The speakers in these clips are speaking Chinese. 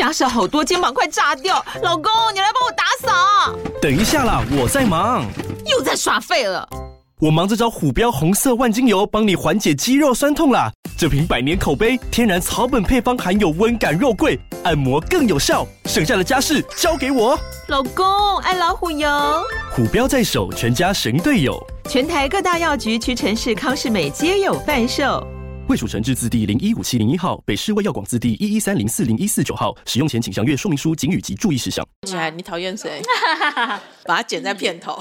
家事好多，肩膀快炸掉。老公，你来帮我打扫。 等一下啦，我在忙。 又在耍废了。 我忙着找虎标红色万金油，帮你缓解肌肉酸痛啦。这瓶100年口碑，天然草本配方，含有温感肉桂，按摩更有效。剩下的家事交给我。 老公，爱老虎油。 虎标在手，全家神队友。 全台各大药局、屈臣氏、康是美皆有贩售。 卫蜀成字字第015701号，北市卫药广字第113040149号。使用前请详阅说明书、警语及注意事项。 起来，你讨厌谁？把它剪在片头。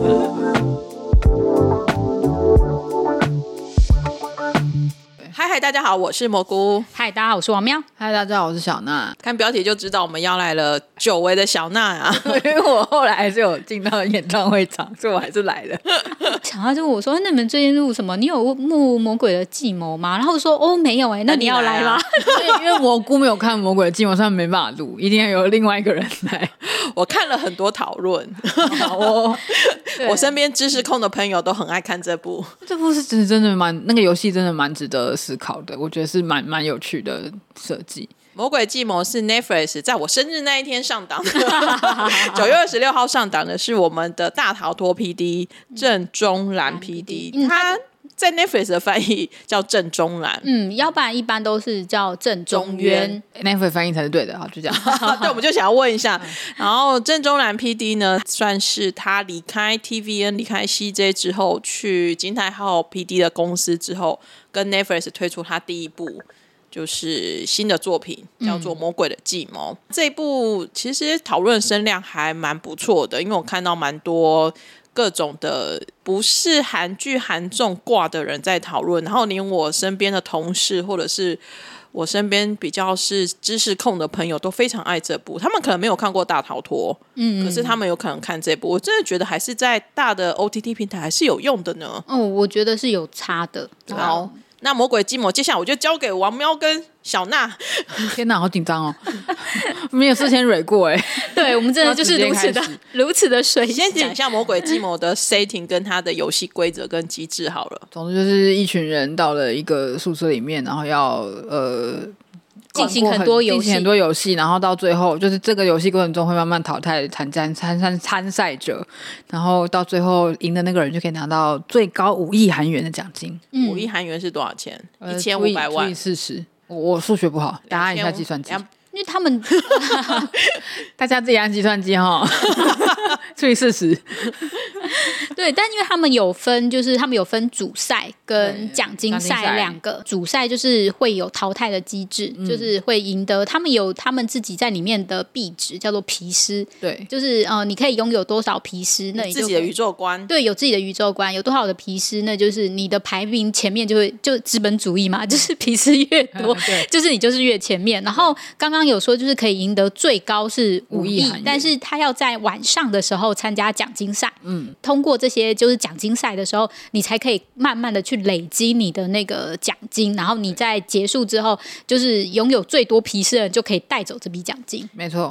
嗨，大家好，我是蘑菇。 嗨，大家好，我是王喵。 嗨，大家好，我是小娜。 看标题就知道我们邀来了久违的小娜啊， 因为我后来还是有进到演唱会场，所以我还是来了。 小娜就问我说：“那你们最近录什么？你有录魔鬼的计谋吗？”然后我说：“哦，没有那你要来吗？” 因为蘑菇没有看魔鬼的计谋，上没办法录，一定要有另外一个人来。 我看了很多讨论，我身边知识控的朋友都很爱看这部。 这部是真的那个游戏真的蛮值得思考的，我觉得是蛮有趣的设计。 魔鬼计谋是 Netflix 在我生日那一天上档的，9月26号上档的是我们的大逃脱 PD 郑中兰 PD，他在 Netflix 的翻译叫郑中兰， 要不然一般都是叫郑中渊 ，Netflix 翻译才是对的，好，就这样。 对，我们就想要问一下，然后郑中兰 PD 呢，算是他离开 TVN、离开 CJ 之后，去金泰浩 PD 的公司之后，跟 Netflix 推出他第一部。就是新的作品叫做《魔鬼的计谋》，这一部其实讨论声量还蛮不错的，因为我看到蛮多各种的不是韩剧韩综挂的人在讨论，然后连我身边的同事或者是我身边比较是知识控的朋友都非常爱这部，他们可能没有看过大逃脱，可是他们有可能看这部，我真的觉得还是在大的 OTT 平台还是有用的呢。 我觉得是有差的。 好，那魔鬼计谋接下来我就交给王喵跟小娜。 天哪，好紧张哦！没有事先蕊过哎。 对，我们真的就是如此的水。 先讲一下魔鬼计谋的 setting 跟它的游戏规则跟机制好了。 总之就是一群人到了一个宿舍里面，然后要进行很多游戏，然后到最后就是这个游戏过程中会慢慢淘汰参赛者，然后到最后赢的那个人就可以拿到最高5亿韩元的奖金。 5亿韩元是多少钱？1500万。 除以40。我数学不好，大家按一下计算机。 因为他们大家自己按计算机哈，除以40。 对，但因为他们有分，就是他们有分主赛跟奖金赛两个。主赛就是会有淘汰的机制，就是会赢得他们有他们自己在里面的币值，叫做皮斯。 对， 就是你可以拥有多少皮斯，那你就自己的宇宙观。 对，有自己的宇宙观，有多少的皮斯，那就是你的排名前面就资本主义嘛，就是皮斯越多，就是你就是越前面。然后刚刚有说就是可以赢得最高是5亿，但是他要在晚上的时候参加奖金赛，通过这些就是奖金赛的时候，你才可以慢慢的去累积你的那个奖金，然后你在结束之后，就是拥有最多皮斯的人就可以带走这笔奖金。 没错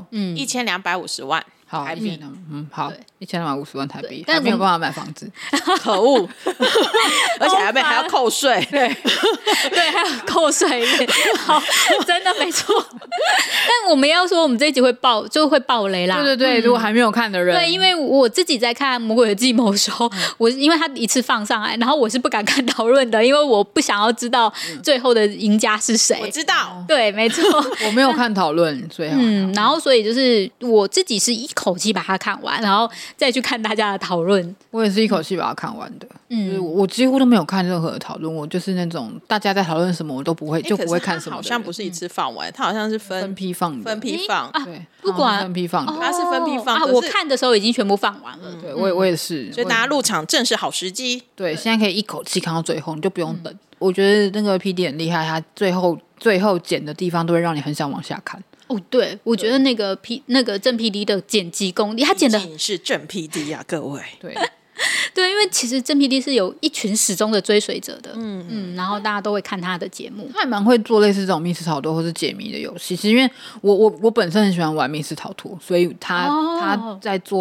，1250万台币。 好，1250万台币，但没有办法买房子， 可恶！而且还要扣税， 对，还有扣税，好，真的没错。但我们要说，我们这一集会爆雷啦。 对，如果还没有看的人， 对，因为我自己在看《魔鬼的计谋》的时候，我因为他一次放上来，然后我是不敢看讨论的，因为我不想要知道最后的赢家是谁。 我知道， 对，没错， 我没有看讨论，所以然后所以就是我自己是一口气把它看完，然后再去看大家的讨论。 我也是一口气把它看完的，就是我几乎都没有看任何的讨论，我就是那种大家在讨论什么我都不会，就不会看什么。 好像不是一次放完，它好像是分批放的， 对， 不管分批放的， 它是分批放的。 我看的时候已经全部放完了， 对，我也是， 所以大家入场正是好时机。 对，现在可以一口气看到最后，你就不用等。我觉得那个 PD 很厉害，他最后剪的地方都会让你很想往下看。 对，我觉得那个郑 PD 的剪辑功力，他剪的是郑 PD 啊，各位。 对，因为其实郑 PD 是有一群始终的追随者的，然后大家都会看他的节目， 他还蛮会做类似这种密室逃脱或是解谜的游戏。其实因为我本身很喜欢玩密室逃脱，所以他在做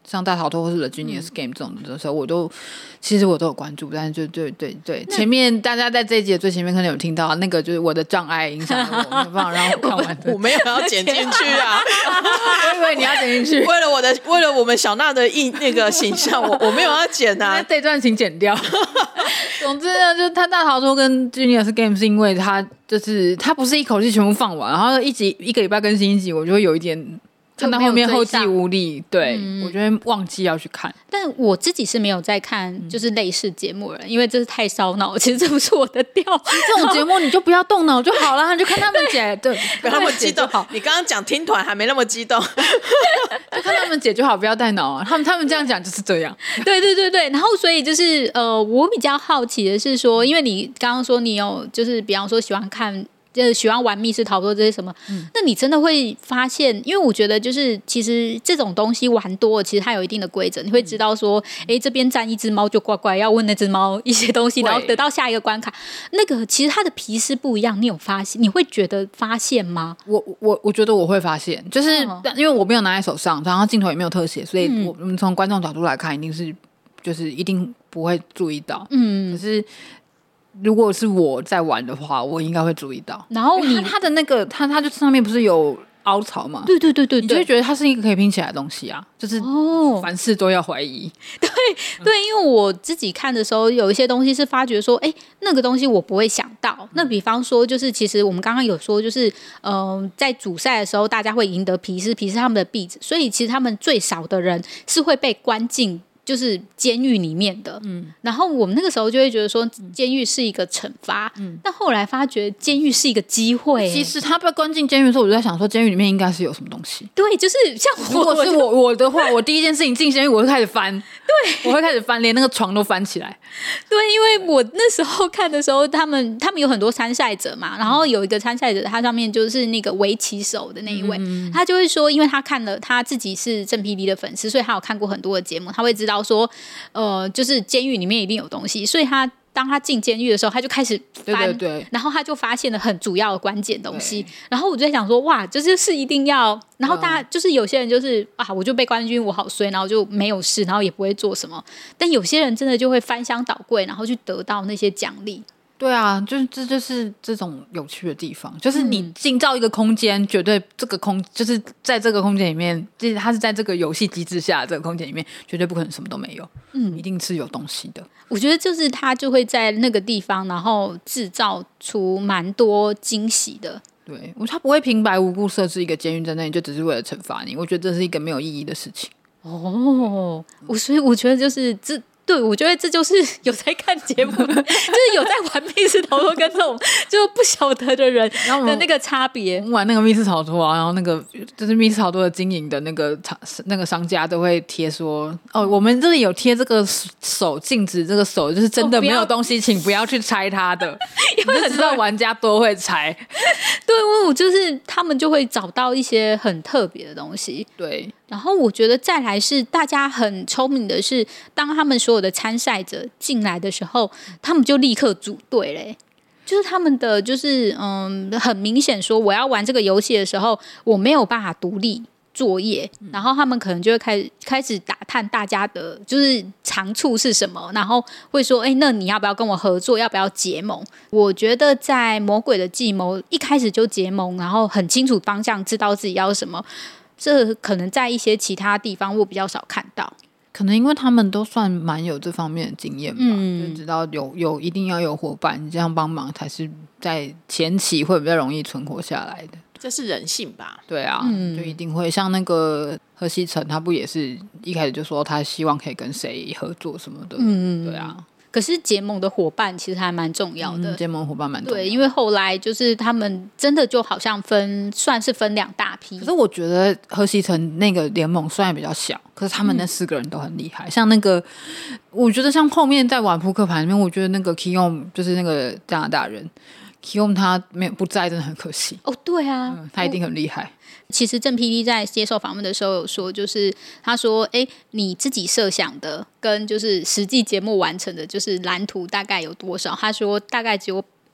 像大逃脱或是 The Genius Game 这种的时候，其实我都有关注，但是就对，前面大家在这一集的最前面可能有听到那个就是我的障碍影响了我，没有办法让我看完我没有要剪进去啊， 我以为你要剪进去， 为了我们小娜的那个形象，我没有要剪啊， 那这段请剪掉。总之呢，就是他大逃脱跟 Genius Game 是因为他不是一口气全部放完，然后一个礼拜更新一集，我就会有一点看到后面后继无力，对、我就会忘记要去看。 但我自己是没有在看就是类似节目了，因为这是太烧脑，其实这不是我的调。 这种节目你就不要动脑就好了，你就看他们解，对， 不要那么激动。你刚刚讲听团还没那么激动， 就看他们解就好，不要带脑啊。他们这样讲就是这样。 对，然后所以就是我比较好奇的是说，因为你刚刚说你有就是比方说喜欢玩密室逃脱这些什么，那你真的会发现，因为我觉得就是其实这种东西玩多了，其实它有一定的规则，你会知道说，这边站一只猫就乖乖要问那只猫一些东西，然后得到下一个关卡。那个其实它的皮是不一样，你有发现？你会觉得发现吗？ 我觉得我会发现，就是因为我没有拿在手上，然后镜头也没有特写，所以我们从观众角度来看，一定不会注意到。可是如果是我在玩的话，我应该会注意到。 然后它的那个它就上面不是有凹槽吗？ 对， 你就会觉得它是一个可以拼起来的东西啊，就是凡事都要怀疑。 对，因为我自己看的时候，有一些东西是发觉说，那个东西我不会想到。那比方说，就是其实我们刚刚有说，就是在主赛的时候，大家会赢得皮是他们的币子，所以其实他们最少的人是会被关进就是监狱里面的，然后我们那个时候就会觉得说监狱是一个惩罚，但后来发觉监狱是一个机会。 其实他被关进监狱的时候，我就在想说，监狱里面应该是有什么东西。 对，就是像如果是我的话，我第一件事情进监狱，我会开始翻，对，我会开始翻，连那个床都翻起来。 对，因为我那时候看的时候，他们有很多参赛者嘛，然后有一个参赛者，他上面就是那个围棋手的那一位，他就会说，因为他看了他自己是郑 PD 的粉丝，所以他有看过很多的节目，他会知道说就是监狱里面一定有东西，所以当他进监狱的时候，他就开始翻， 对， 然后他就发现了很主要的关键东西，然后我就在想说，哇，这就是一定要，然后大家就是有些人就是我就被关进去，我好衰，然后就没有事，然后也不会做什么，但有些人真的就会翻箱倒柜，然后去得到那些奖励。 对啊，这就是这种有趣的地方，就是你进造一个空间，绝对就是在这个空间里面，就是它是在这个游戏机制下的这个空间里面，绝对不可能什么都没有，一定是有东西的。 我觉得就是他就会在那个地方，然后制造出蛮多惊喜的。 对，他不会平白无故设置一个监狱在那里，就只是为了惩罚你。我觉得这是一个没有意义的事情。 所以我觉得就是对，我觉得这就是有在看节目的，就是有在玩密室逃脱跟这种就不晓得的人的那个差别。 玩那个密室逃脱啊，然后那个就是密室逃脱的经营的那个商家都会贴说，我们这里有贴这个手禁止，这个手就是真的没有东西，请不要去拆它的，因为知道玩家都会拆。 对，我就是他们就会找到一些很特别的东西。 对。 然后我觉得再来是大家很聪明的是，当他们所有的参赛者进来的时候，他们就立刻组队嘞。就是他们的就是很明显说，我要玩这个游戏的时候，我没有办法独立作业，然后他们可能就会开始打探大家的就是长处是什么，然后会说那你要不要跟我合作，要不要结盟。我觉得在魔鬼的计谋一开始就结盟，然后很清楚方向，知道自己要什么，这可能在一些其他地方我比较少看到。 可能因为他们都算蛮有这方面的经验吧，就知道有一定要有伙伴这样帮忙，才是在前期会比较容易存活下来的。 这是人性吧？ 对啊，就一定会像那个贺西成，他不也是一开始就说他希望可以跟谁合作什么的，对啊。 可是结盟的伙伴其实还蛮重要的， 结盟伙伴蛮重要的。 对，因为后来就是他们真的就好像算是分两大批。 可是我觉得贺西成那个联盟虽然比较小，可是他们那4个人都很厉害。像那个，我觉得像后面在玩扑克牌里面，我觉得那个 Kion 就是那个加拿大人 Kion， 他不在真的很可惜。 对啊， 他一定很厉害。 其实郑 PD 在接受访问的时候有说，就是他说你自己设想的跟就是实际节目完成的就是蓝图大概有多少，他说大概只有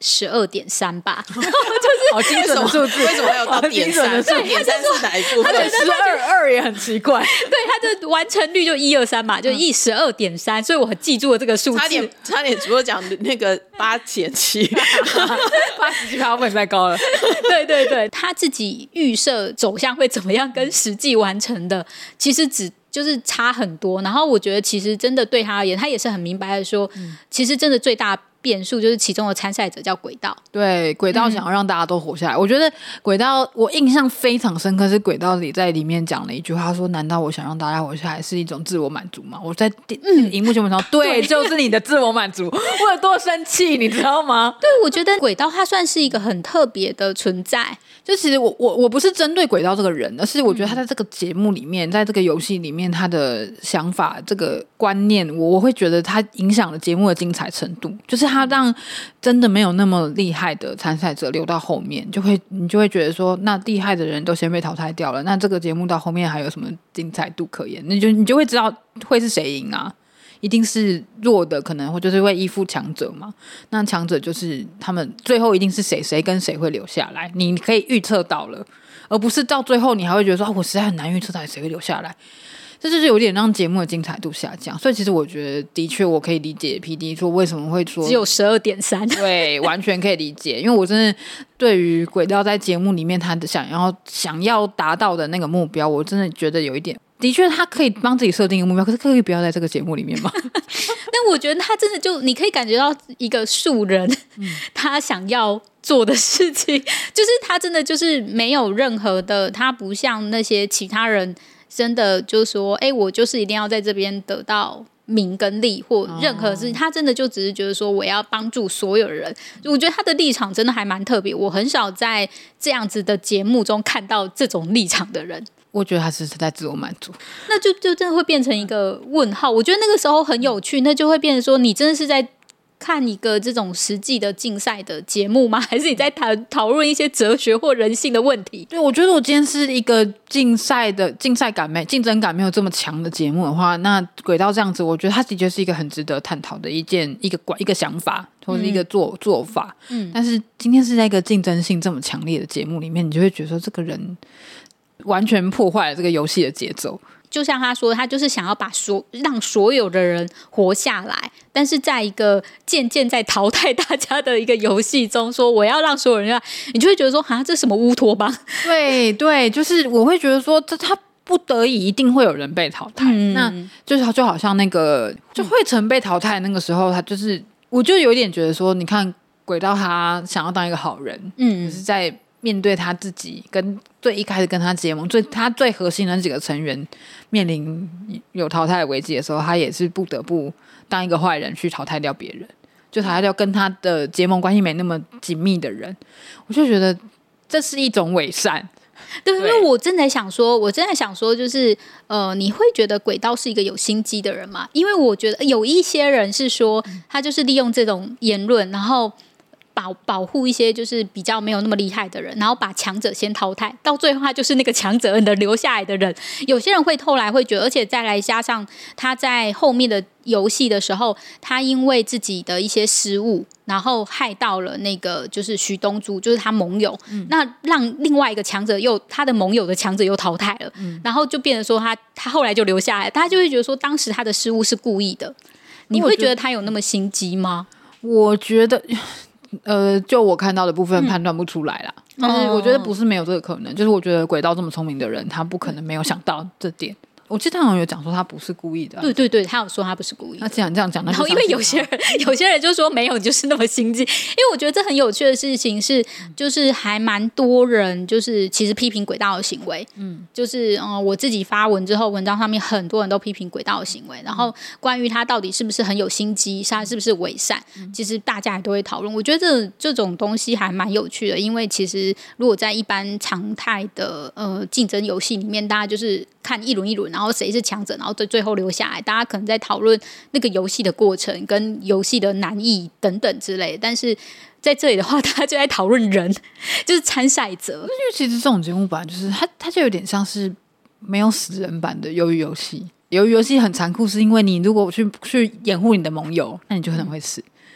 12.3吧， 好精准的数字， 为什么会有到点3？点3是哪一部分？ 他觉得12.2也很奇怪， 对，他的完成率就123嘛，就12.3，所以我记住了这个数字。 差点除了讲那个8/7，87% 不能再高了。 对对对，他自己预设走向会怎么样，跟实际完成的其实就是差很多。然后我觉得其实真的对他而言，他也是很明白的说，其实真的最大变数就是其中的参赛者叫轨道。 对，轨道想要让大家都活下来。我觉得轨道我印象非常深刻，是轨道里在里面讲了一句话，说难道我想让大家活下来是一种自我满足吗？我在荧幕前面说对，就是你的自我满足。我有多生气你知道吗？ 对，我觉得轨道它算是一个很特别的存在。 就其实我不是针对轨道这个人，而是我觉得他在这个节目里面，在这个游戏里面，他的想法、这个观念，我会觉得他影响了节目的精彩程度。就是他让真的没有那么厉害的参赛者留到后面，你就会觉得说，那厉害的人都先被淘汰掉了，那这个节目到后面还有什么精彩度可言？你就会知道会是谁赢啊。一定是弱的，可能就是会依附强者嘛。那强者就是他们最后一定是谁跟谁会留下来，你可以预测到了，而不是到最后你还会觉得说，我实在很难预测到底谁会留下来。这就是有点让节目的精彩度下降。所以其实我觉得的确我可以理解 PD 说为什么会说只有12.3， 对，完全可以理解。因为我真的对于轨道在节目里面他想要达到的那个目标，我真的觉得有一点，的确他可以帮自己设定一个目标，可是可以不要在这个节目里面吗？ 但我觉得他真的就你可以感觉到一个素人他想要做的事情，就是他真的就是没有任何的，他不像那些其他人真的就是说我就是一定要在这边得到名跟利或任何事情，他真的就只是觉得说我要帮助所有人。我觉得他的立场真的还蛮特别，我很少在这样子的节目中看到这种立场的人。 我觉得他是在自我满足， 那就真的会变成一个问号。我觉得那个时候很有趣，那就会变成说你真的是在看一个这种实际的竞赛的节目吗？还是你在讨论一些哲学或人性的问题？ 对，我觉得我今天是一个竞争感没有这么强的节目的话，那轨道这样子，我觉得它的确是一个很值得探讨的一个想法或者一个做法。但是今天是在一个竞争性这么强烈的节目里面，你就会觉得说这个人完全破坏了这个游戏的节奏。 就像他说，他就是想要让所有的人活下来，但是在一个渐渐在淘汰大家的一个游戏中，说我要让所有人你就会觉得说，这是什么乌托邦？对对，就是我会觉得说，他不得已一定会有人被淘汰。那就是就好像那个就惠成被淘汰那个时候，他就是我就有点觉得说，你看轨道他想要当一个好人，可是在面对他自己跟最一开始跟他结盟他最核心的几个成员面临有淘汰的危机的时候，他也是不得不当一个坏人去淘汰掉别人，就淘汰掉跟他的结盟关系没那么紧密的人。我就觉得这是一种伪善。 对，因为我正在想说就是你会觉得轨道是一个有心机的人吗？因为我觉得有一些人是说他就是利用这种言论，然后保护一些就是比较没有那么厉害的人，然后把强者先淘汰，到最后他就是那个强者的留下来的人。有些人会后来会觉得，而且再来加上他在后面的游戏的时候，他因为自己的一些失误，然后害到了那个就是徐东珠，就是他盟友，那让另外一个强者他的盟友的强者又淘汰了，然后就变成说他后来就留下来，大家就会觉得说当时他的失误是故意的。你会觉得他有那么心机吗？ 我觉得就我看到的部分判断不出来啦，但是我觉得不是没有这个可能，就是我觉得轨道这么聪明的人，他不可能没有想到这点。我记得他好像有讲说他不是故意的。 对对，他有说他不是故意的。 那既然这样讲，那就然后因为有些人就说没有，你就是那么心机。因为我觉得这很有趣的事情是，就是还蛮多人就是其实批评轨道的行为，就是我自己发文之后，文章上面很多人都批评轨道的行为，然后关于他到底是不是很有心机，他是不是伪善，其实大家也都会讨论。我觉得这种东西还蛮有趣的，因为其实如果在一般常态的竞争游戏里面，大家就是看一轮一轮，然后谁是强者，然后最后留下来，大家可能在讨论那个游戏的过程跟游戏的难易等等之类的。但是在这里的话，大家就在讨论人，就是参赛者。因为其实这种节目版就是它就有点像是没有死人版的鱿鱼游戏。鱿鱼游戏很残酷，是因为你如果去掩护你的盟友，那你就可能会死。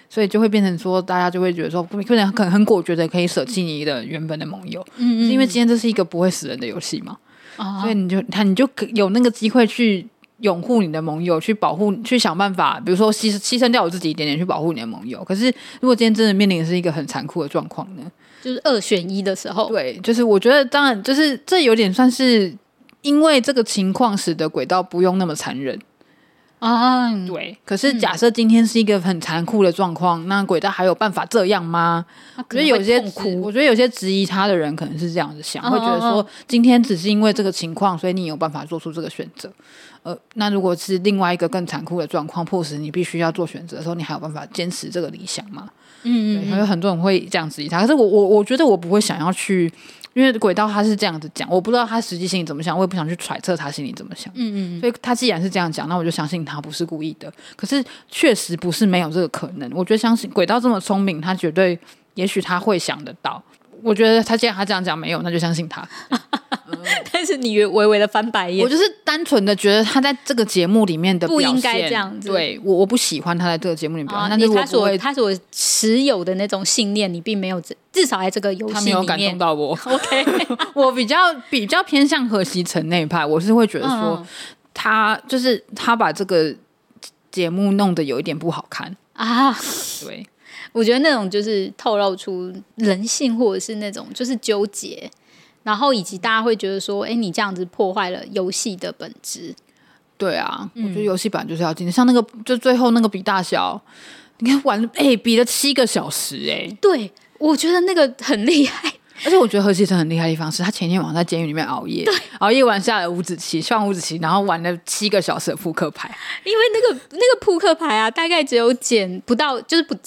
所以就会变成说，大家就会觉得说，可能很果决的可以舍弃你的原本的盟友，是因为今天这是一个不会死人的游戏嘛，所以你就有那个机会去拥护你的盟友，去保护，去想办法，比如说牺牲掉我自己一点点去保护你的盟友。可是如果今天真的面临的是一个很残酷的状况呢？ 就是2选1的时候， 对，就是我觉得当然就是这有点算是因为这个情况使得轨道不用那么残忍。对。可是假设今天是一个很残酷的状况，那轨道还有办法这样吗？我觉得有些质疑他的人可能是这样子想，会觉得说今天只是因为这个情况，所以你有办法做出这个选择。那如果是另外一个更残酷的状况，迫使你必须要做选择的时候，你还有办法坚持这个理想吗？对，还有很多人会这样质疑他，可是我觉得我不会想要去。因为轨道他是这样子讲，我不知道他实际心里怎么想，我也不想去揣测他心里怎么想。所以他既然是这样讲，那我就相信他不是故意的。可是确实不是没有这个可能。我觉得相信轨道这么聪明，他绝对，也许他会想得到。我觉得既然他这样讲没有，那就相信他。 但是你微微的翻白眼， 我就是单纯的觉得他在这个节目里面的表现不应该这样子。 对，我不喜欢他在这个节目里面表现。但是他所持有的那种信念，你并没有至少在这个游戏里面，他没有感动到我。 OK， 我比较偏向何西成那一派，我是会觉得说，他把这个节目弄得有一点不好看啊。对。 我觉得那种就是透露出人性，或者是那种就是纠结，然后以及大家会觉得说，你这样子破坏了游戏的本质。 对啊，我觉得游戏本来就是要竞争，像那个就最后那个比大小，你看玩比了7个小时对，我觉得那个很厉害。 而且我觉得何其成很厉害的地方是他前天晚上在监狱里面熬夜玩下了上五子棋，然后玩了7个小时的扑克牌。 因为那个扑克牌啊，大概只有剪不到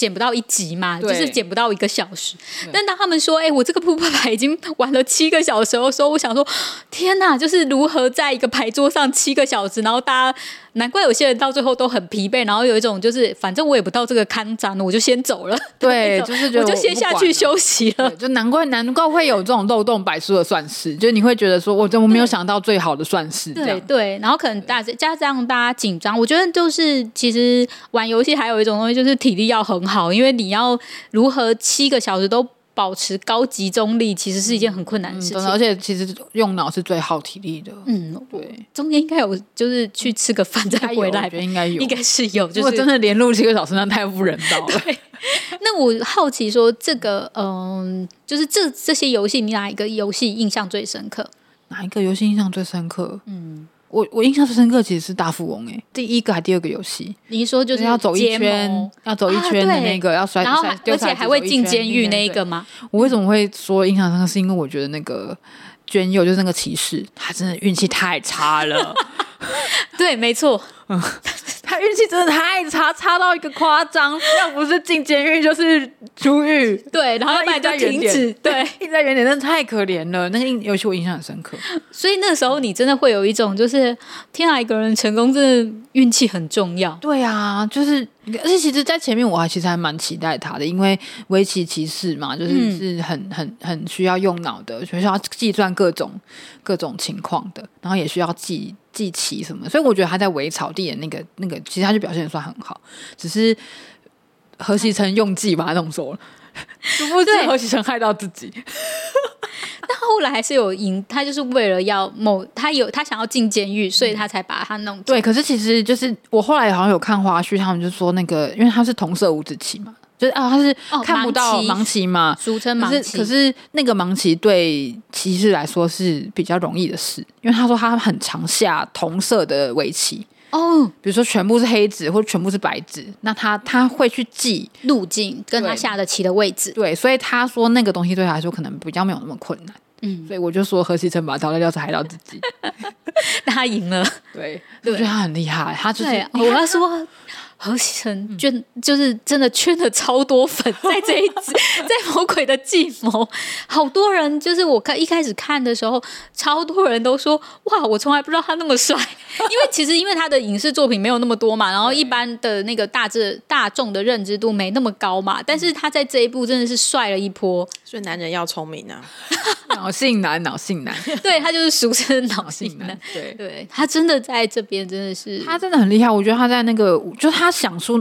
1集嘛，就是剪不到1个小时。但当他们说我这个扑克牌已经玩了7个小时的时候，我想说天哪，就是如何在一个牌桌上7个小时，然后大家难怪有些人到最后都很疲惫，然后有一种就是反正我也不到这个看展，我就先走了。 对，就是觉得我就先下去休息了。 就难怪会有这种漏洞百出的算式，就是你会觉得说我没有想到最好的算式。 对，然后可能加上大家紧张，我觉得就是其实玩游戏还有一种东西就是体力要很好，因为你要如何7个小时都保持高集中力，其实是一件很困难的事情。 而且其实用脑是最耗体力的。 对，中间应该有就是去吃个饭再回来， 我觉得应该是有。 如果真的连录7个小时，那太不人道了。 对，那我好奇说，这个就是这些游戏，你哪一个游戏印象最深刻？ 哪一个游戏印象最深刻？我印象最深刻其实是大富翁第一个还第二个游戏。 你说就是要走一圈的那个，要摔， 然后而且还会进监狱那一个吗？ 我为什么会说印象深刻？是因为我觉得那个娟佑就是那个骑士，他真的运气太差了。 对，没错。 他运气真的太差，差到一个夸张，要不是进监狱就是出狱。 对，然后一直在停止，对， 一直在原点，真的太可怜了。那个游戏我印象很深刻， 所以那时候你真的会有一种就是天啊，一个人成功真的运气很重要。 对啊，就是而且其实在前面我其实还蛮期待他的，因为围棋骑士嘛，就是很需要用脑的，需要计算各种情况的，然后也需要记棋什么的，所以我觉得他在围草地的那个其实他就表现得算很好，只是何其成用计把他弄走了，殊不知何其成害到自己。 但后来还是有赢，他就是为了要他想要进监狱，所以他才把他弄走。 对，可是其实就是我后来好像有看花絮，他们就说那个，因为他是同色五子棋嘛，就是他是看不到盲棋嘛， 俗称盲棋。 可是那个盲棋对骑士来说是比较容易的事，因为他说他很常下同色的围棋。比如说全部是黑子或者全部是白子，那他会去记路径跟他下的棋的位置。 对，所以他说那个东西对他来说可能比较没有那么困难。所以我就说何其成把淘汰掉是害到自己。 但他赢了。 对，我觉得他很厉害，他就是我要说何其成就是真的圈了超多粉在这一集在魔鬼的计谋，好多人就是我一开始看的时候，超多人都说哇，我从来不知道他那么帅。因为他的影视作品没有那么多嘛，然后一般的那个大众的认知度没那么高嘛，但是他在这一部真的是帅了一波。 所以男人要聪明啊。 脑性男对，他就是俗称脑性男。 对， 他真的在这边真的是他真的很厉害。我觉得他在那个就是他想出他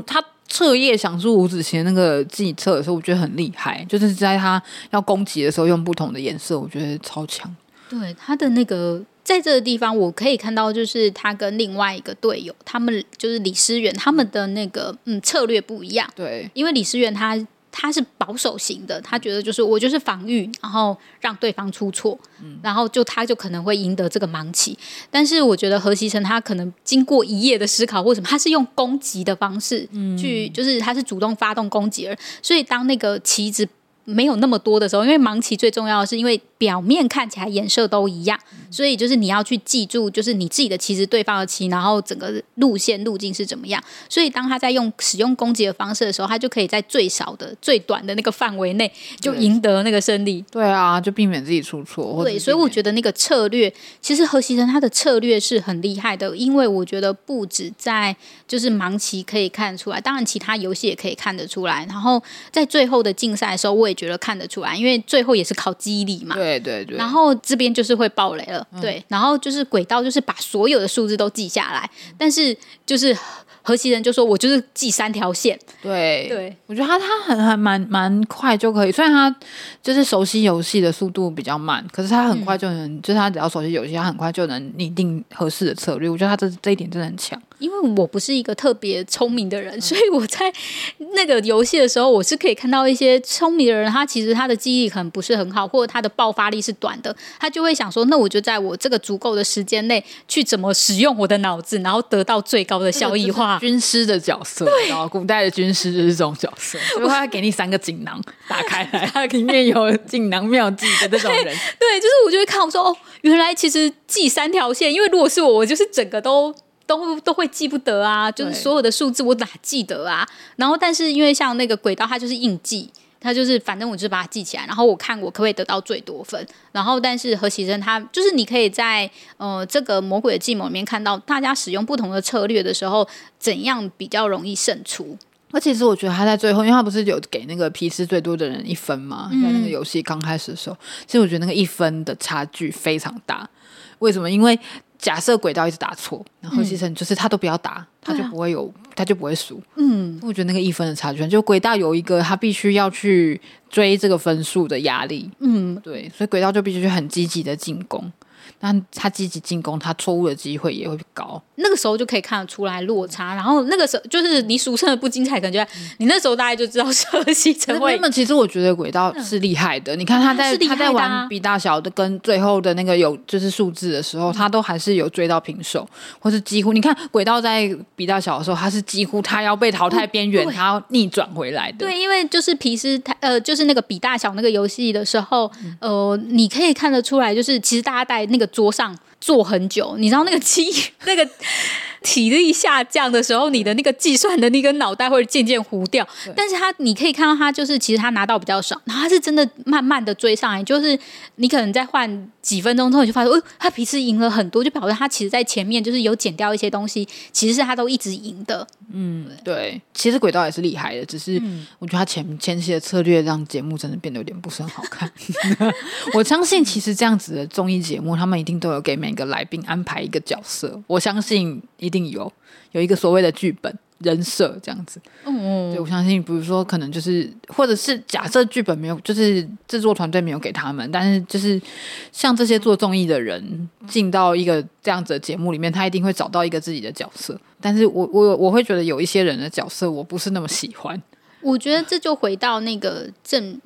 彻夜想出五子棋的那个计策的时候，我觉得很厉害，就是在他要攻击的时候用不同的颜色，我觉得超强。 对，他的那个在这个地方我可以看到，就是他跟另外一个队友，他们就是李诗源，他们的那个策略不一样。 对， 因为李诗源他是保守型的，他觉得就是我就是防御，然后让对方出错，然后他就可能会赢得这个盲棋。但是我觉得何其成他可能经过一夜的思考，为什么他是用攻击的方式去，就是他是主动发动攻击，所以当那个棋子没有那么多的时候，因为盲棋最重要的是，因为表面看起来颜色都一样，所以就是你要去记住，就是你自己的棋子、对方的棋，然后整个路径是怎么样。所以当他在使用攻击的方式的时候，他就可以在最少的、最短的那个范围内就赢得那个胜利。 对啊，就避免自己出错。 对，所以我觉得那个策略，其实何其成他的策略是很厉害的，因为我觉得不止在就是盲棋可以看得出来，当然其他游戏也可以看得出来。然后在最后的竞赛的时候，我也觉得看得出来，因为最后也是考记忆力嘛。 对对对。 然后这边就是会爆雷了，对。然后就是轨道就是把所有的数字都记下来，但是就是何其成就说我就是记3条线。 对对， 我觉得他还蛮快就可以，虽然他就是熟悉游戏的速度比较慢，可是他很快就能，就是他只要熟悉游戏，他很快就能拟定合适的策略。我觉得他这一点真的很强。 因为我不是一个特别聪明的人，所以我在那个游戏的时候，我是可以看到一些聪明的人，他其实他的记忆力可能不是很好，或者他的爆发力是短的，他就会想说，那我就在我这个足够的时间内去怎么使用我的脑子，然后得到最高的效益化。 军师的角色，然后古代的军师就是这种角色，就是他给你3个锦囊打开来，它里面有锦囊妙计的这种人。 对，就是我就会看，我说哦，原来其实记3条线，因为如果是我就是整个都会记不得啊，就是所有的数字我哪记得啊？然后但是因为像那个轨道，它就是硬记，它就是反正我就是把它记起来，然后我看我可不可以得到最多分。然后但是何其成他就是你可以在这个魔鬼的计谋里面看到大家使用不同的策略的时候，怎样比较容易胜出。 而其实我觉得他在最后，因为他不是有给那个批次最多的人1分嘛，在那个游戏刚开始的时候，其实我觉得那个1分的差距非常大。为什么？因为假设轨道一直打错，然后何其成就是他都不要打，他就不会有，他就不会输。我觉得那个1分的差距，就轨道有一个他必须要去追这个分数的压力。对，所以轨道就必须很积极的进攻。那他积极进攻，他错误的机会也会高。 那个时候就可以看得出来落差，然后那个时候就是你俗称的不精彩，感觉你那时候大概就知道是何其成会。 其实我觉得轨道是厉害的，你看他在玩比大小的跟最后的那个有就是数字的时候，他都还是有追到平手，或是几乎你看轨道在比大小的时候，他是几乎他要被淘汰边缘，他要逆转回来的。 对，因为就是皮斯就是那个比大小那个游戏的时候，你可以看得出来，就是其实大家在那个桌上坐很久，你知道那个那个体力下降的时候，你的那个计算的那个脑袋会渐渐糊掉。但是你可以看到他就是其实他拿到比较少，然后他是真的慢慢的追上来，就是你可能再换几分钟之后，你就发现他皮次赢了很多，就表示他其实在前面就是有减掉一些东西，其实是他都一直赢的。 对，其实轨道也是厉害的，只是我觉得他前期的策略让节目真的变得有点不是很好看。我相信其实这样子的综艺节目，他们一定都有给每个来宾安排一个角色，我相信一定有一个所谓的剧本人设这样子。对，我相信比如说可能就是或者是假设剧本没有，就是制作团队没有给他们，但是就是像这些做综艺的人进到一个这样子的节目里面，他一定会找到一个自己的角色。但是我会觉得有一些人的角色我不是那么喜欢。 我觉得这就回到那个郑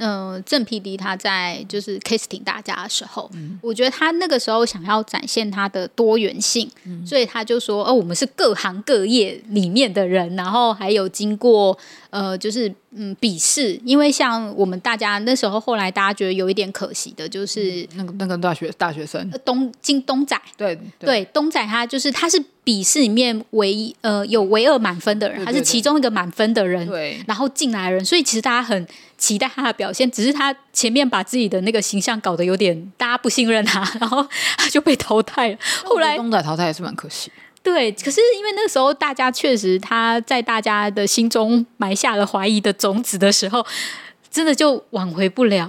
PD 他在就是 casting 大家的时候，我觉得他那个时候想要展现他的多元性，所以他就说我们是各行各业里面的人，然后还有经过就是笔试，因为像我们大家那时候后来大家觉得有一点可惜的就是那个大学生东仔，对东仔他是笔试里面有唯2满分的人，他是其中一个满分的人，对，然后进来的人，所以其实大家很期待他的表现，只是他前面把自己的那个形象搞得有点大家不信任他，然后他就被淘汰了。后来东仔淘汰也是蛮可惜。 对，可是因为那个时候大家确实他在大家的心中埋下了怀疑的种子的时候，真的就挽回不了。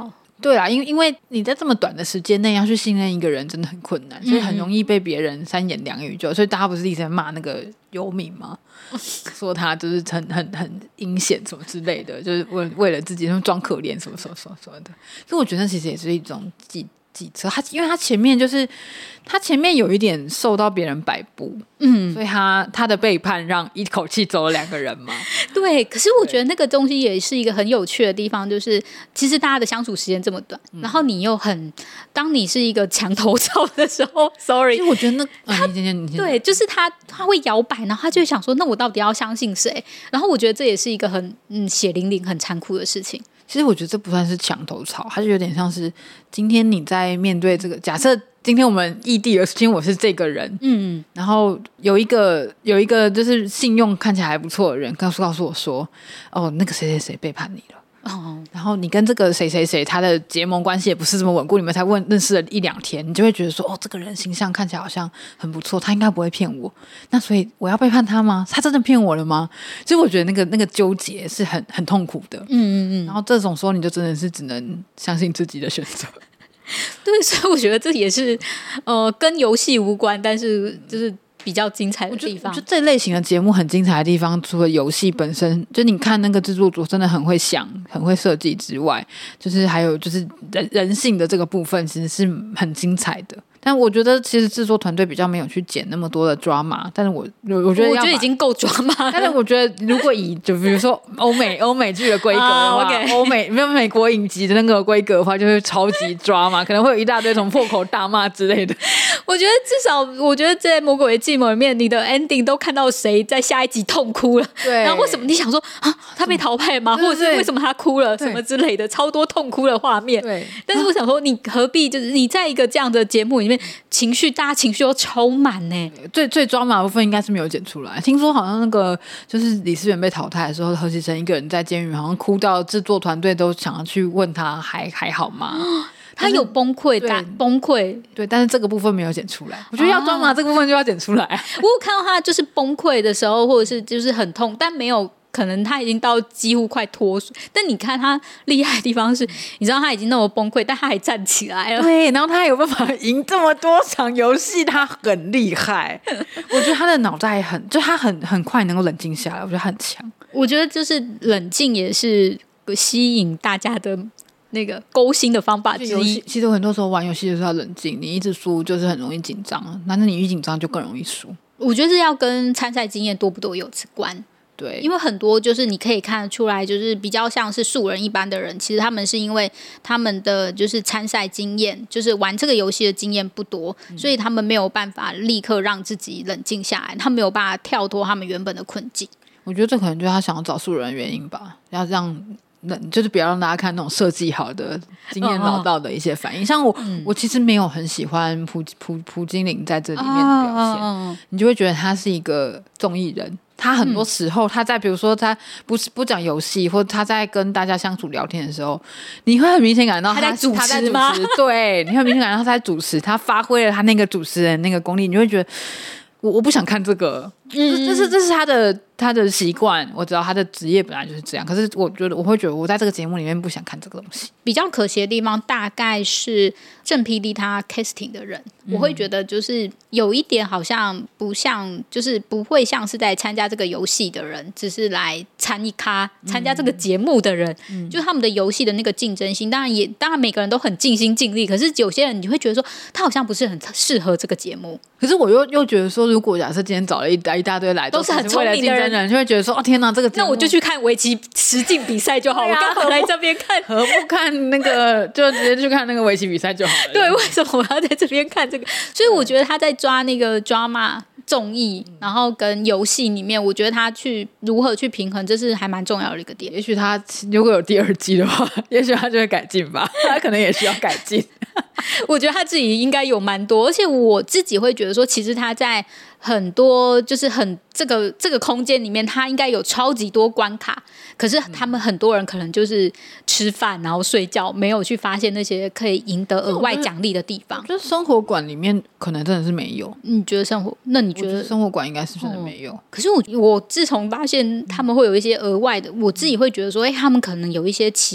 对啦，因为你在这么短的时间内要去信任一个人真的很困难，所以很容易被别人三言两语就，所以大家不是一直在骂那个游民吗？说他就是很阴险什么之类的，就是为了自己装可怜什么什么什么什么的。所以我觉得其实也是一种计策，因为他前面有一点受到别人摆布，所以他的背叛让一口气走了2个人嘛。 对，可是我觉得那个东西也是一个很有趣的地方，就是其实大家的相处时间这么短，然后你又当你是一个墙头草的时候，sorry， 其实我觉得对，就是他会摇摆，然后他就会想说，那我到底要相信谁？然后我觉得这也是一个很血淋淋、很残酷的事情。 其实我觉得这不算是墙头草，它就有点像是今天你在面对这个假设，今天我们异地了，今天我是这个人，然后有一个就是信用看起来还不错的人告诉我说，哦，那个谁谁谁背叛你了。然后你跟这个谁谁谁他的结盟关系也不是这么稳固，你们才认识了1-2天，你就会觉得说，哦，这个人形象看起来好像很不错，他应该不会骗我，那所以我要背叛他吗？他真的骗我了吗？所以我觉得那个纠结是很痛苦的。然后这种时候你就真的是只能相信自己的选择。 对，所以我觉得这也是跟游戏无关，但是就是比较精彩的地方。 就这类型的节目很精彩的地方，除了游戏本身，就你看那个制作组真的很会想、很会设计之外，就是还有就是人性的这个部分，其实是很精彩的。但我觉得其实制作团队比较没有去剪那么多的 drama， 但是我觉得已经够 drama 了。 但是我觉得如果就比如说欧美剧的规格的话，美国影集的那个规格的话，就会超级 drama， 可能会有一大堆从破口大骂之类的。 我觉得至少，我觉得在《魔鬼计谋》里面，你的 ending 都看到谁在下一集痛哭了， 对， 然后为什么你想说啊，他被淘汰吗？或者是为什么他哭了什么之类的，超多痛哭的画面。 对， 但是我想说，你何必就是你在一个这样的节目里面，大家情绪都超满呢？ 最drama的部分应该是没有剪出来。听说好像那个就是李思源被淘汰的时候，何其成一个人在监狱，好像哭到制作团队都想要去问他还好吗？ 他有崩溃，崩溃。 对，但是这个部分没有剪出来。我觉得要drama这个部分就要剪出来。 我有看到他就是崩溃的时候，或者是就是很痛，但没有。可能他已经到几乎快脱水，但你看他厉害的地方是，你知道他已经那么崩溃，但他还站起来了。 对，然后他还有办法赢这么多场游戏，他很厉害。我觉得他的脑袋就他很快能够冷静下来，我觉得他很强。 我觉得就是冷静也是吸引大家的那个勾心的方法之一。 其实很多时候玩游戏就是要冷静，你一直输就是很容易紧张，但是你一紧张就更容易输。 我觉得这要跟参赛经验多不多有关。 对， 因为很多就是你可以看得出来，就是比较像是素人一般的人，其实他们是因为他们的就是参赛经验，就是玩这个游戏的经验不多，所以他们没有办法立刻让自己冷静下来，他们没有办法跳脱他们原本的困境。 我觉得这可能就是他想要找素人的原因吧，要让就是不要让大家看那种设计好的经验老道的一些反应。像我其实没有很喜欢朴槿令在这里面的表现，你就会觉得他是一个综艺人。他很多时候他在比如说他不讲游戏，或者他在跟大家相处聊天的时候，你会很明显感到他在主持吗？ 对，你会很明显感到他在主持，他发挥了他那个主持人那个功力，你就会觉得我不想看这个。这是他的习惯，我知道他的职业本来就是这样，可是我会觉得我在这个节目里面不想看这个东西。 比较可惜的地方大概是郑 PD 他 casting 的人，我会觉得就是有一点好像不像，就是不会像是在参加这个游戏的人，只是来参加这个节目的人，就是他们的游戏的那个竞争性，当然每个人都很尽心尽力，可是有些人你会觉得说他好像不是很适合这个节目。 可是我又觉得说，如果假设今天找了一大堆来都是很聪明的人， 就会觉得说，哦天哪，这个节目那我就去看围棋实境比赛就好。我刚好来这边看， 何不看那个就直接去看那个围棋比赛就好了。 对，为什么我要在这边看这个？所以我觉得他在抓那个 drama 综艺，然后跟游戏里面，我觉得他去如何去平衡，这是还蛮重要的一个点。 也许他如果有第2季的话，也许他就会改进吧。他可能也需要改进。 我觉得他自己应该有蛮多，而且我自己会觉得说，其实他在很多就是这个空间里面，他应该有超级多关卡，可是他们很多人可能就是吃饭然后睡觉，没有去发现那些可以赢得额外奖励的地方。 就是生活馆里面可能真的是没有。 你觉得你觉得生活馆应该是真的没有？ 可是我自从发现他们会有一些额外的，我自己会觉得说，他们可能有一些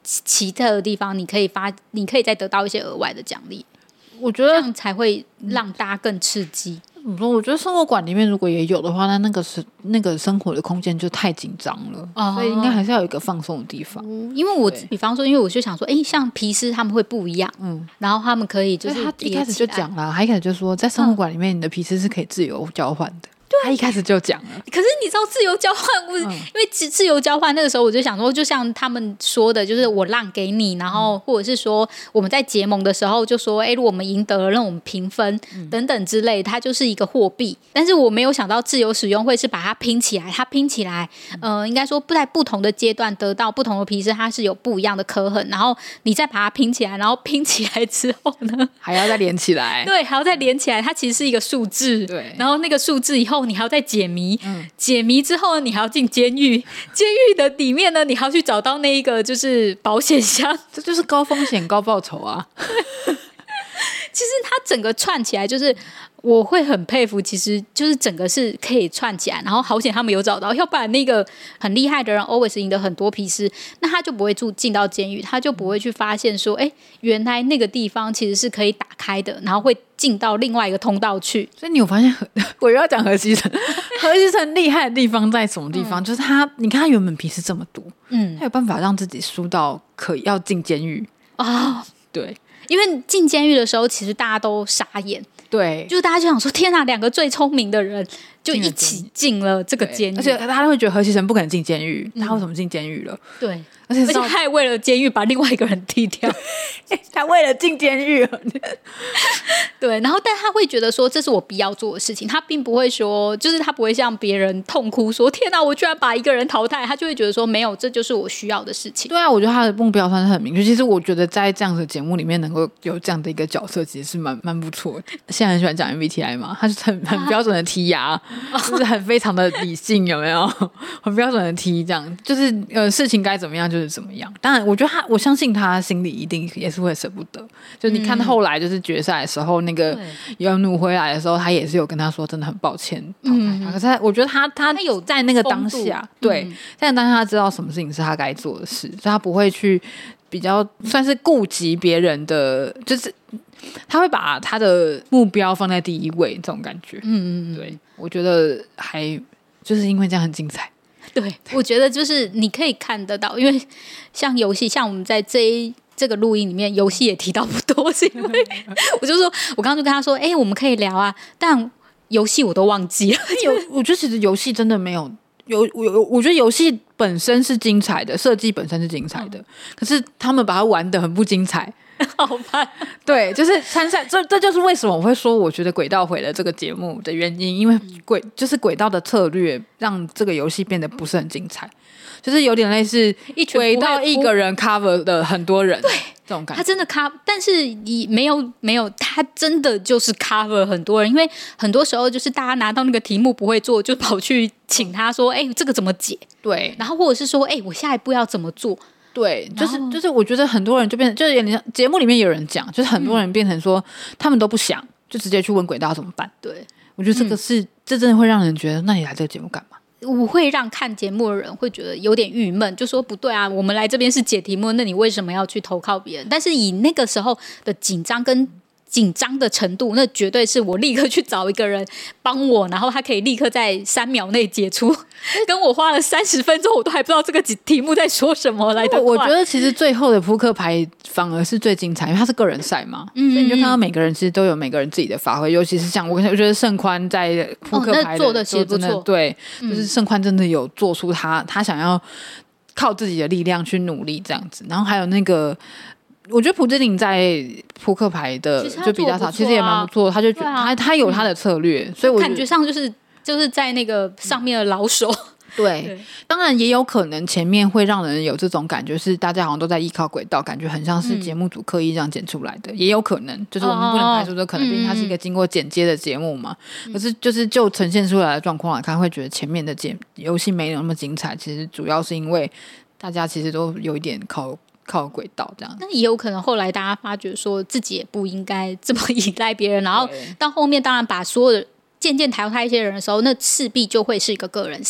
奇特的地方，你可以再得到一些额外的奖励， 我觉得这样才会让大家更刺激。 我觉得生活馆里面如果也有的话，那个生活的空间就太紧张了，所以应该还是要有一个放松的地方。 因为我比方说，因为我就想说，像皮斯他们会不一样，然后他们可以就是他一开始就讲了，他一开始就说，在生活馆里面，你的皮斯是可以自由交换的。他一开始就讲了， 可是你知道自由交换不是、因为自由交换那个时候我就想说，就像他们说的，就是我让给你，然后或者是说我们在结盟的时候就说，如果我们赢得了让我们平分、等等之类，它就是一个货币。但是我没有想到自由使用会是把它拼起来，应该说在不同的阶段得到不同的皮斯，它是有不一样的刻痕，然后你再把它拼起来，然后拼起来之后呢还要再连起来， 对，还要再连起来，它其实是一个数字， 对， 然后那个数字以后你还要再解谜，解谜之后呢，你还要进监狱，监狱的里面呢，你还要去找到那一个就是保险箱， 这就是高风险高报酬啊。 其实它整个串起来，就是我会很佩服，其实就是整个是可以串起来，然后好险他们有找到，要不然那个很厉害的人 always 赢得很多皮斯，那他就不会进到监狱，他就不会去发现说，原来那个地方其实是可以打开的，然后会进到另外一个通道去。 所以你有发现，我又要讲河西城，河西城厉害的地方在什么地方？就是你看他原本皮斯这么多，他有办法让自己输到要进监狱啊， 对。 因为进监狱的时候，其实大家都傻眼， 对， 就是大家就想说，天哪，两个最聪明的人就一起进了这个监狱， 而且大家会觉得河西城不可能进监狱，他为什么进监狱了？ 对，而且他还为了监狱把另外一个人踢掉， 他为了进监狱了， 对，然后但他会觉得说这是我必要做的事情，他并不会说，就是他不会像别人痛哭说天哪，我居然把一个人淘汰，他就会觉得说没有，这就是我需要的事情。 对啊，我觉得他的目标算是很明确。其实我觉得在这样的节目里面能够有这样的一个角色，其实是蛮不错的。现在很喜欢讲 MBTI 嘛，他是很标准的 T 呀，就是很非常的理性，有没有？很标准的 T， 这样就是事情该怎么样就是怎么样。当然，我觉得我相信他心里一定也是会舍不得。就你看后来就是决赛的时候，那个有努回来的时候，他也是有跟他说真的很抱歉淘汰他。可是我觉得他有在那个当下，对，在当下他知道什么事情是他该做的事，所以他不会去比较算是顾及别人的，就是他会把他的目标放在第一位，这种感觉。对，我觉得还就是因为这样很精彩。 对，我觉得就是你可以看得到，因为像游戏，像我们在这个录音里面，游戏也提到不多，是因为我就说，我刚刚就跟他说，我们可以聊啊，但游戏我都忘记了。 我觉得其实游戏真的没有。我觉得游戏本身是精彩的，设计本身是精彩的，可是他们把它玩得很不精彩。 好吧， 对，就是参赛，这就是为什么我会说，我觉得轨道毁了这个节目的原因，因为轨道的策略让这个游戏变得不是很精彩，就是有点类似轨道一个人 cover 了很多人，对，这种感觉。 他真的 cover， 但是没有，他真的就是 cover 很多人，因为很多时候就是大家拿到那个题目不会做，就跑去请他说，这个怎么解？对，然后或者是说，我下一步要怎么做？对， 就是我觉得很多人就变成，就是有点像节目里面有人讲，就是很多人变成说，他们都不想，就直接去问轨道怎么办。对，我觉得这真的会让人觉得，那你来这个节目干嘛？ 我会让看节目的人会觉得有点郁闷，就说不对啊，我们来这边是解题目，那你为什么要去投靠别人？但是以那个时候的紧张的程度，那绝对是我立刻去找一个人帮我，然后他可以立刻在3秒内解出，跟我花了30分钟我都还不知道这个题目在说什么来的快。 我觉得其实最后的扑克牌反而是最精彩，因为它是个人赛嘛，所以你就看到每个人其实都有每个人自己的发挥，尤其是像我觉得盛宽在扑克牌做的其实不错， 对，就是盛宽真的有做出他想要靠自己的力量去努力这样子，然后还有那个。我觉得朴智玲在扑克牌的就比较少，其实也蛮不错。他就觉得他有他的策略，所以我感觉上就是在那个上面的老手。 对，当然也有可能前面会让人有这种感觉，是大家好像都在依靠轨道，感觉很像是节目组刻意这样剪出来的，也有可能，就是我们不能排除这可能，毕竟它是一个经过剪接的节目嘛。可是就呈现出来的状况来看，会觉得前面的游戏没有那么精彩，其实主要是因为大家其实都有一点靠轨道这样， 但也有可能后来大家发觉说自己也不应该这么依赖别人，然后到后面当然把所有的渐渐淘汰一些人的时候，那势必就会是一个个人赛。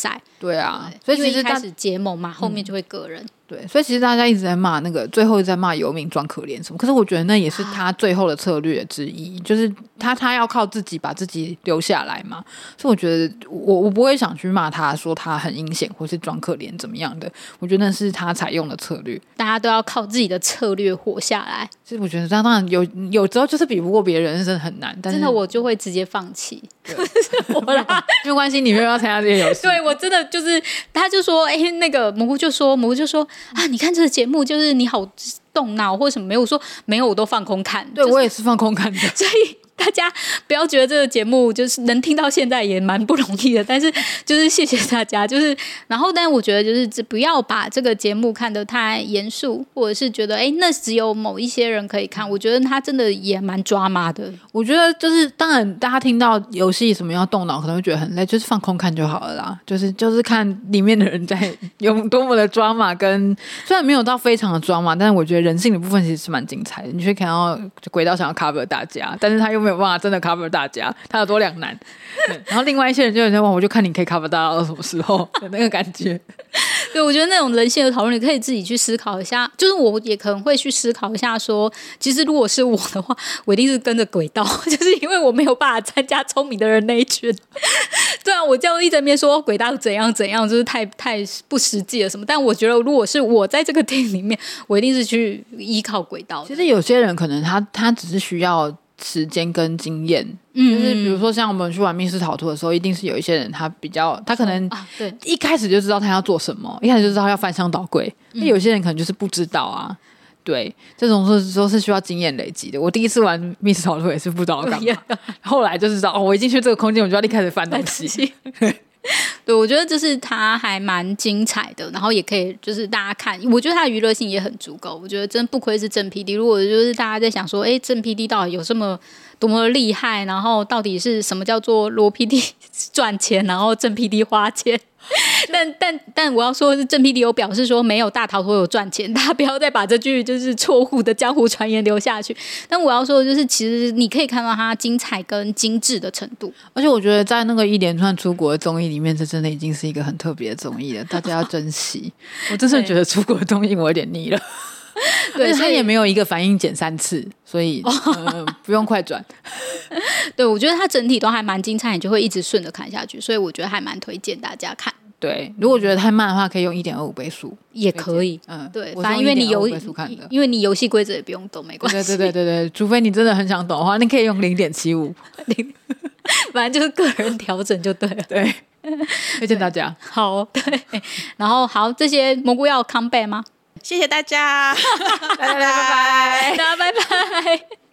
对啊，所以其实因为一开始结盟嘛，后面就会个人。 对，所以其实大家一直在骂那个，最后在骂游民装可怜什么，可是我觉得那也是他最后的策略之一，就是他要靠自己把自己留下来嘛。所以我觉得我不会想去骂他说他很阴险或是装可怜怎么样的，我觉得那是他采用的策略。 大家都要靠自己的策略活下来。 其实我觉得当然有时候就是比不过别人，是真的很难。但是真的我就会直接放弃。我啦， 没有关系，你没有要参加这些游戏。 对我真的就是，他就说，那个蘑菇就说啊，你看这个节目就是你好动脑或什么没有？我说没有，我都放空看。 对、我也是放空看的。 所以大家不要觉得这个节目就是能听到现在也蛮不容易的，但是就是谢谢大家，就是然后但我觉得就是不要把这个节目看得太严肃，或者是觉得那只有某一些人可以看，我觉得它真的也蛮抓马的。 我觉得就是当然大家听到游戏什么要动脑可能会觉得很累，就是放空看就好了啦，就是看里面的人在用多么的抓马，跟虽然没有到非常的抓马，但是我觉得人性的部分其实是蛮精彩的。你会看到轨道想要 cover 大家，但是他又没有办法真的 cover 大家，他有多两难。然后另外一些人就有人在问，我就看你可以 cover 到什么时候的那个感觉。 对，我觉得那种人性的讨论，你可以自己去思考一下。就是我也可能会去思考一下说，其实如果是我的话，我一定是跟着轨道，就是因为我没有办法参加聪明的人那一群。对啊，我这样一直在那边说轨道怎样怎样，就是太不实际了什么。但我觉得，如果是我在这个电影里面，我一定是去依靠轨道的。 其实有些人可能他只是需要时间跟经验，就是比如说像我们去玩密室逃脱的时候，一定是有一些人他可能对一开始就知道他要做什么，一开始就知道要翻箱倒柜，那有些人可能就是不知道啊。对，这种都是需要经验累积的。我第一次玩密室逃脱也是不知道干嘛，后来就是知道我一进去这个空间，我就要立刻开始翻东西。 对，我觉得就是它还蛮精彩的，然后也可以就是大家看，我觉得它的娱乐性也很足够。我觉得真不愧是郑 PD。如果就是大家在想说，郑 PD 到底有这么多么厉害，然后到底是什么叫做罗 PD 赚钱，然后郑 PD 花钱？但我要说的是，郑 PD 有表示说没有大逃脱有赚钱，大家不要再把这句就是错误的江湖传言留下去。但我要说的就是，其实你可以看到它精彩跟精致的程度。 而且我觉得在那个一连串出国的综艺里面，这真的已经是一个很特别的综艺了，大家要珍惜。我真的觉得出国的综艺我有点腻了。对，他也没有一个反应剪3次，所以不用快转。 对，我觉得它整体都还蛮精彩，你就会一直顺着看下去，所以我觉得还蛮推荐大家看。 对，如果觉得太慢的话，可以用 1.25 倍速也可以。对，反正因为你游戏规则也不用懂，没关系。 对，除非你真的很想懂的话，你可以用 0.75， 反正就是个人调整就对了。 对，推荐大家。 好，对，然后好，这些蘑菇要 come back 吗？ 谢谢大家， 大家拜拜， 大家拜拜。